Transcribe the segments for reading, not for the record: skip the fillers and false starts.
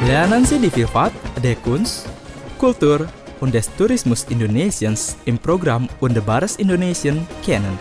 Lernen Sie die Vielfalt der Kunst, Kultur und des Tourismus Indonesiens im Programm Wunderbares Indonesien kennen.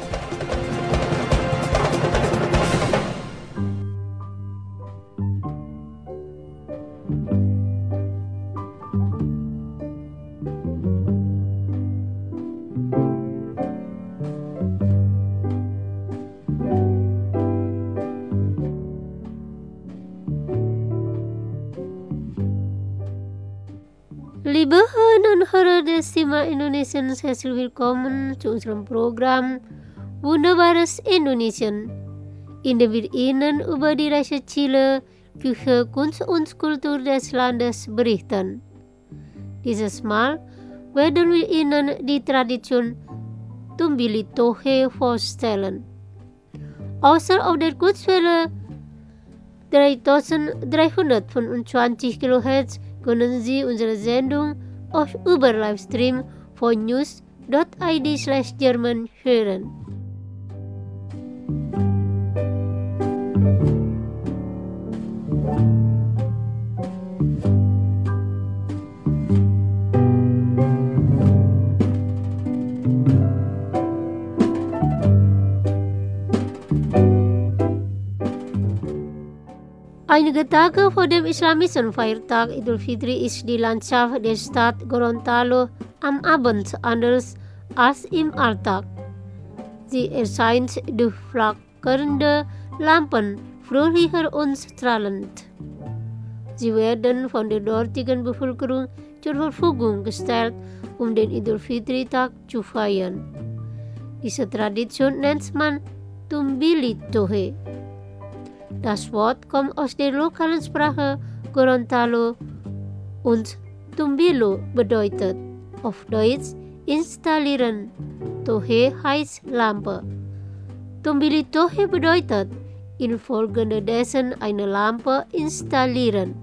Liebe Hörner und Hörer des Thema Indonesiens, herzlich willkommen zu unserem Programm Wunderbares Indonesien, in dem wir Ihnen über die Reise Chile, Küche, Kunst und Kultur des Landes berichten. Dieses Mal werden wir Ihnen die Tradition Tumbili Tohe vorstellen. Außer auf der Kurzwelle 3325 kHz können Sie unsere Sendung auch über Livestream von news.id/German hören. Einige Tage vor dem islamischen Feiertag Idul Fitri ist die Landschaft der Stadt Gorontalo am Abend anders als im Alltag. Sie erscheint durch flackernde Lampen fröhlicher und strahlend. Sie werden von der dortigen Bevölkerung zur Verfügung gestellt, um den Idul Fitri-Tag zu feiern. Diese Tradition nennt man Tumbili Tohe. Das Wort kommt aus der lokalen Sprache Gorontalo und Tumbilo bedeutet auf Deutsch installieren. Tohe heißt Lampe. Tumbili Tohe bedeutet infolgedessen eine Lampe installieren.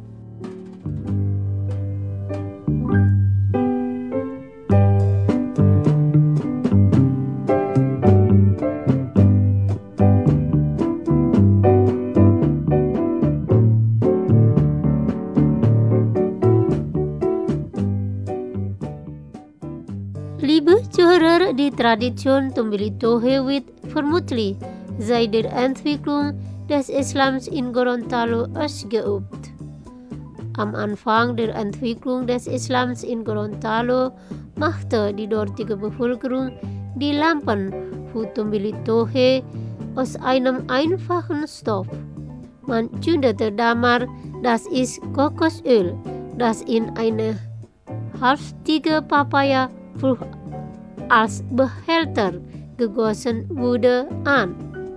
Liebe Zuhörer, die Tradition Tumbili Tohe wird vermutlich seit der Entwicklung des Islams in Gorontalo ausgeübt. Am Anfang der Entwicklung des Islams in Gorontalo machte die dortige Bevölkerung die Lampen für Tumbili Tohe aus einem einfachen Stoff. Man zündete damals, das ist Kokosöl, das in eine halbstige Papaya-Frucht als Behälter gegossen wurde, an.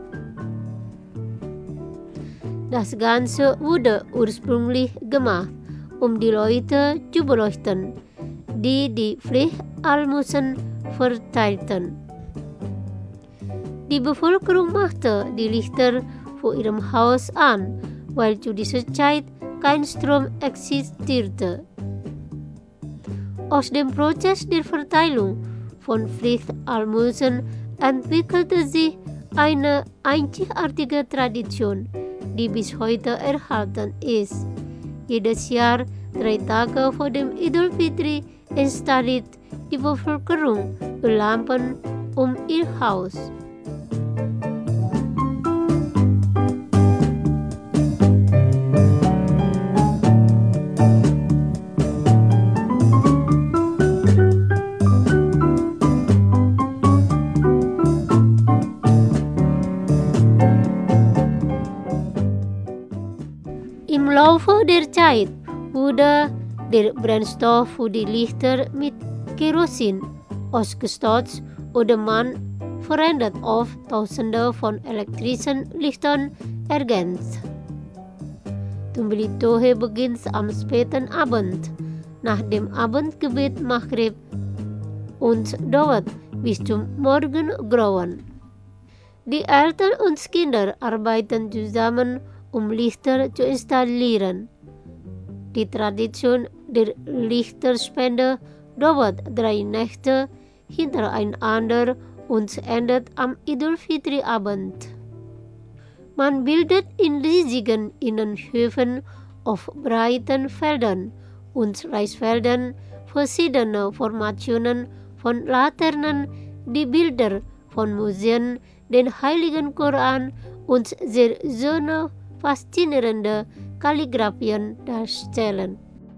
Das Ganze wurde ursprünglich gemacht, um die Leute zu beleuchten, die die Pflichtalmosen verteilten. Die Bevölkerung machte die Lichter vor ihrem Haus an, weil zu dieser Zeit kein Strom existierte. Aus dem Prozess der Verteilung von Pflichtalmosen entwickelte sich eine einzigartige Tradition, die bis heute erhalten ist. Jedes Jahr, 3 Tage vor dem Idul Fitri, installiert die Bevölkerung Lampen um ihr Haus. Im Laufe der Zeit wurde der Brennstoff für die Lichter mit Kerosin ausgestaut oder man verändert auf Tausende von elektrischen Lichtern ergänzt. Tumbili Tohe beginnt am späten Abend, nach dem Abendgebet Maghrib und dauert bis zum Morgengrauen. Die Eltern und Kinder arbeiten zusammen, um Lichter zu installieren. Die Tradition der Lichterspende dauert 3 Nächte hintereinander und endet am Idul Fitri-Abend. Man bildet in riesigen Innenhöfen auf breiten Feldern und Reisfeldern verschiedene Formationen von Laternen, die Bilder von Museen, den Heiligen Koran und sehr schöne, faszinierende Kalligraphien darstellen.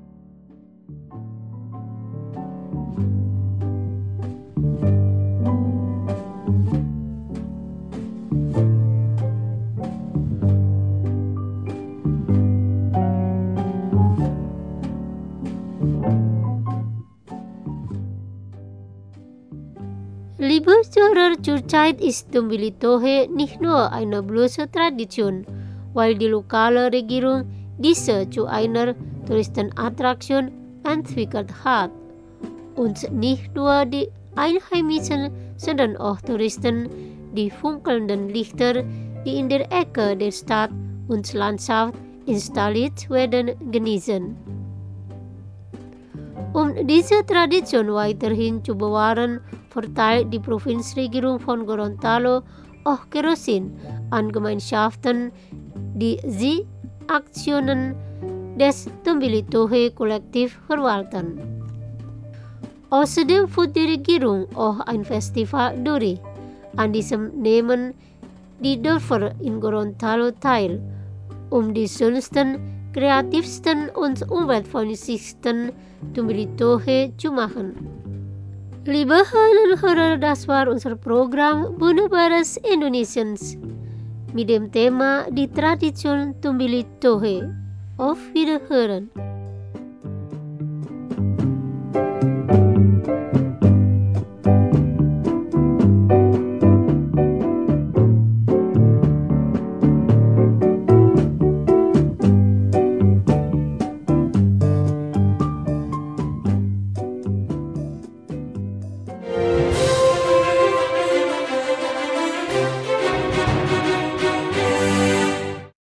Liebe Zuhörer, zurzeit ist Tumbilitohe nicht nur eine bloße Tradition, weil die lokale Regierung diese zu einer Touristenattraktion entwickelt hat. Und nicht nur die Einheimischen, sondern auch Touristen die funkelnden Lichter, die in der Ecke der Stadt und Landschaft installiert werden, genießen. Um diese Tradition weiterhin zu bewahren, verteilt die Provinzregierung von Gorontalo auch Kerosin an Gemeinschaften, die sie Aktionen des Tumbilitohe Kollektiv verwalten. Außerdem führt die Regierung auch ein Festival durch. An diesem nehmen die Dörfer in Gorontalo teil, um die schönsten, kreativsten und umweltfreundlichsten Tumbilitohe zu machen. Liebe Hörerinnen und Hörer, das war unser Programm Wunderbares Indonesiens mit dem Thema die Tradition Tumbilitohe. Auf Wiederhören!